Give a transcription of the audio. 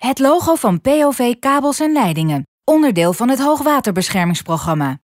Het logo van POV Kabels en Leidingen. Onderdeel van het Hoogwaterbeschermingsprogramma.